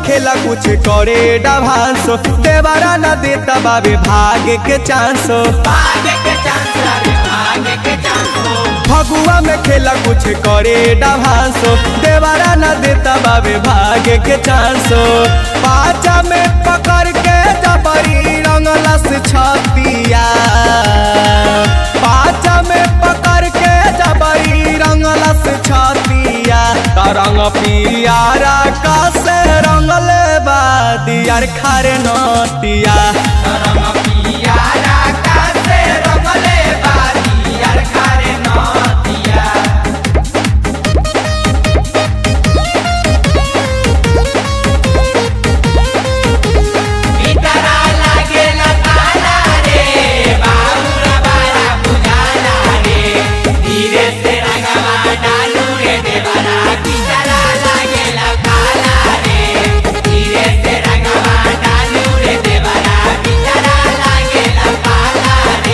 खेला कुछ करे डांसो देवारा न देता बाबे भागे के चांसो फगुआ में खेला कुछ करे डांसो देवारा न देता बाबे भागे के चांसो पाचा में पकड़ के जबरी रंगलस छतिया पाचा में पकड़ के जबरी रंगलस छतिया रंग पियारा का से रंगले बादियार खारे नतिया रंग पियारा का से रंगले बादियार खारे नतिया इतरा लागेला ताला रे बाबूरा बारा बुझाला रे धीरे से रंगवा डालू रे देवरा इतरा लागेला ताला रे धीरे से रंगवा डालू रे देवरा इतरा लागेला ताला रे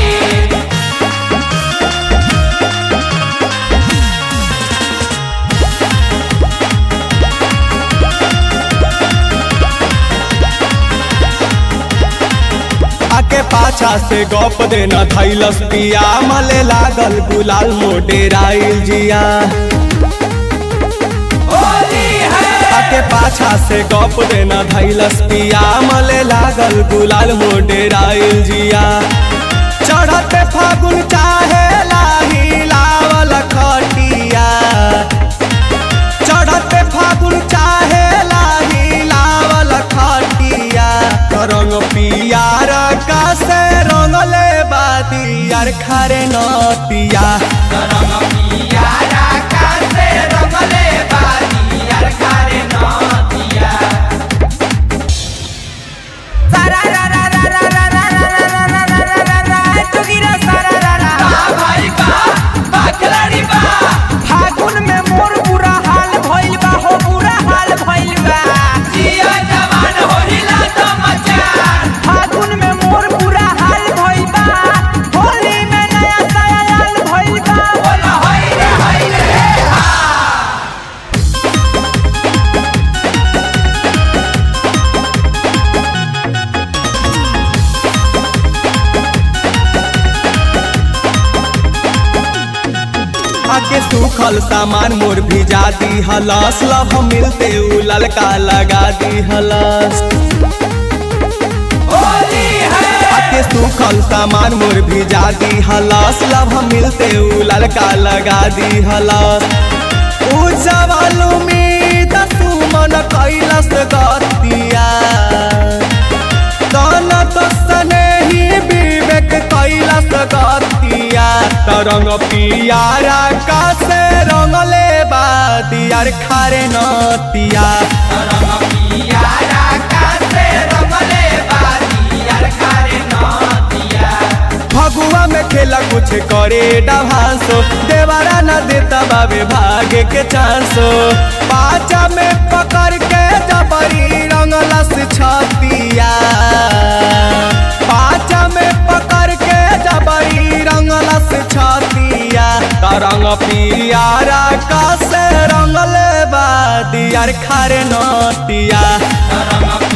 आके पाछा से गप देना थैलस पिया मले लागल गुलाल मोटेराइल जिया होली है आके पाछा से गप देना थैलस पिया मले लागल गुलाल मोटेराइल जिया चढ़ते फागुन चाहे लाही लावल खटिया चढ़ते फागुन चाहे लाही लावल खटिया रंग पियार का से रंगले बादियार खारे नतिया रंग पियारा का से रंगले बादियार खारे नतिया सारा रा रा रा रा रा रा रा रा रा रा रा रा रा तुगिरा सारा रा रा भाई बा खिलाड़ी बा फागुन में मोर बुरा हाल भइल बा हो बुरा हाल भइल बा जिया जवान होइला तो मचान फागुन में मोर बुरा हाल भइल बा होली में नया साया लाल भइल बा बोला होई रे हा आके सूखल सामान मोर भिजा दी हलस लभ मिलते उ ललका लगा दी हलस होली है आके सूखल सामान मोर भिजा दी हलस लभ मिलते उ ललका लगा दी हलस उ जवाल उम्मीद सुमन कैलस गतिया तन तो स्नेही विवेक कैलस गतिया तरंग पियारा का से रंगले बादियार खारे नतिया रंग पियारा का से रंगले बादियार खारे नतिया फगुआ में खेला कुछ करे डांसो देवारा न देता बाबे भागे के चांसो पाचा में पकड़ के जबरी रंगलस छतिया पाचा में पकड़ के जबरी रंगलस छतिया रंग पियारा का से रंगले बादियार खारे नतिया रंग